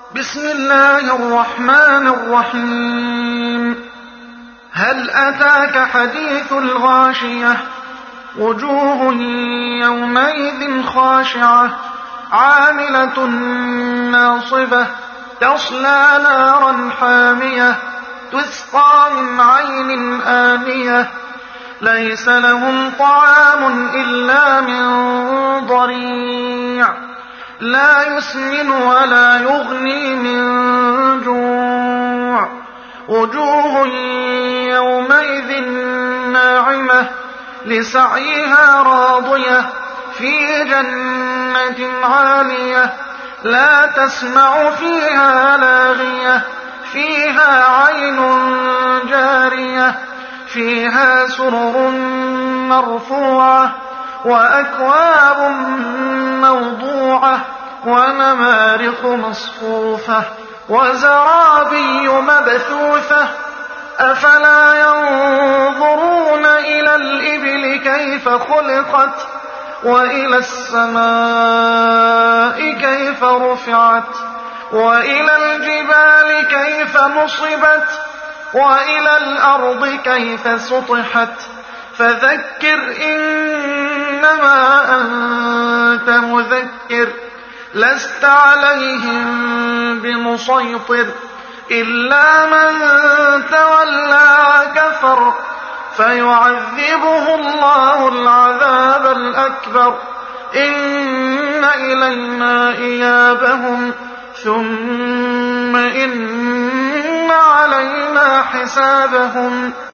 بسم الله الرحمن الرحيم. هل أتاك حديث الغاشية؟ وجوه يومئذ خاشعة عاملة ناصبة تصلى نارا حامية تسقى من عين آنية ليس لهم طعام إلا من ضريع لا يسمن ولا يغني من جوع. وجوه يومئذ ناعمة لسعيها راضية في جنة عالية لا تسمع فيها لاغية فيها عين جارية فيها سرر مرفوعة وأكواب موضوعة ونمارق مصفوفة وزرابي مبثوثة. أفلا ينظرون إلى الإبل كيف خلقت وإلى السماء كيف رفعت وإلى الجبال كيف نصبت وإلى الأرض كيف سطحت. فذكر إنما أنت مذكر لست عليهم بمسيطر إلا من تولى وكفر فيعذبه الله العذاب الأكبر. إن إلينا إيابهم ثم إن علينا حسابهم.